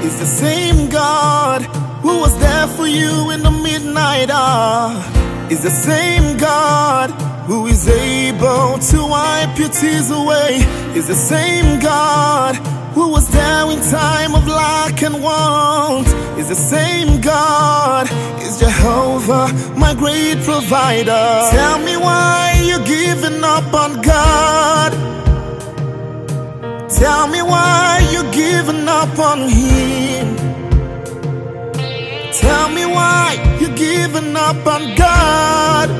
is the same God who was there for you in the midnight hour. Is the same God who is able to wipe your tears away. Is the same God who was there in time of lack and want. Is the same God, is Jehovah, my great provider. Tell me why you're giving up on God. Tell me why you're giving up on Him. Tell me why you're giving up on God.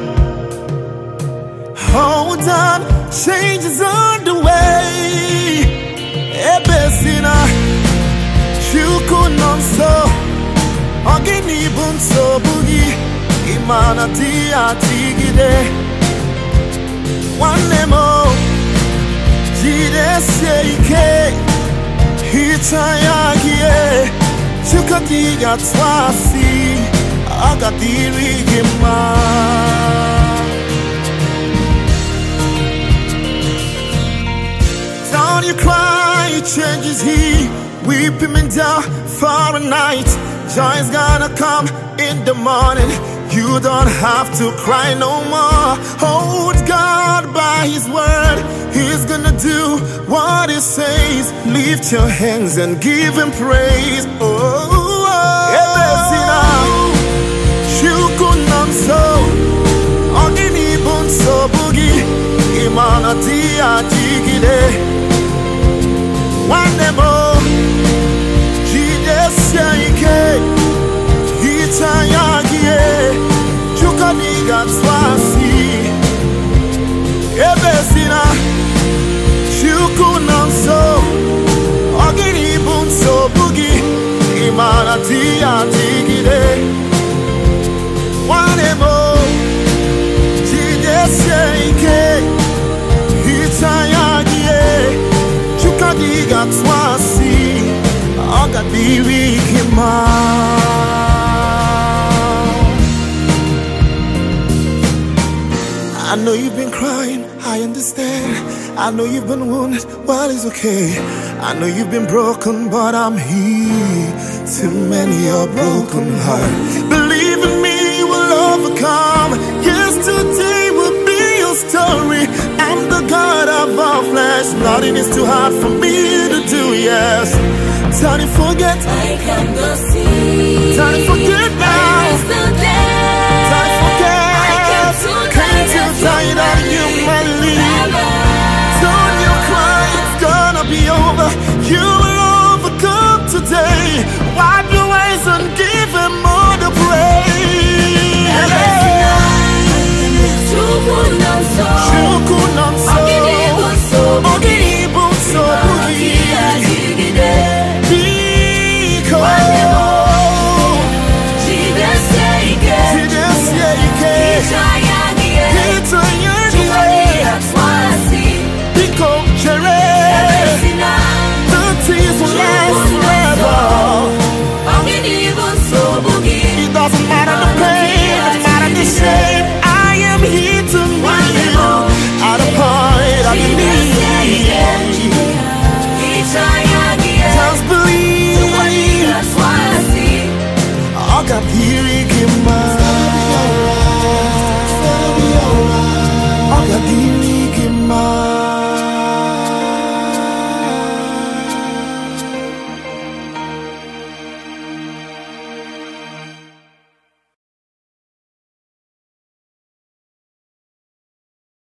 Hold on, change is on the way. Ebesina, Chukunonso, Ogini Bunso Bugi, Imana Tia Tigide, One Nemo, Jide Seike, Hitayagie, Chukatiga Twasi, Agadiri Gima. Don't you cry, changes He. Weep him down for a night. Joy's gonna come in the morning. You don't have to cry no more. Hold God by His word. He's gonna do what He says. Lift your hands and give Him praise. Imana tia jigide Wanemo Jideseike Hitayagie Chukaniga Twasi Ebesina Chukunanso Ogini Bunso Bugi Imana tia jigide Wanemo Jideseike Chukadiga Twasi Agadiri Kima. I know you've been crying, I understand. I know you've been wounded, well it's okay. I know you've been broken, but I'm here to mend your broken heart. Believe in me, you will overcome. Yesterday will be your story. I'm the God of all flesh. Nothing is too hard for me to do, yes. Time to forget, I can go see. time to forget now. Time to forget, can't you tell that you might leave? Don't you cry, it's gonna be over. You will overcome today. Wipe your eyes and give Him all the praise. It doesn't matter the pain, it doesn't matter the shame. I am here to meet you at a point I believe. Just believe. I got here,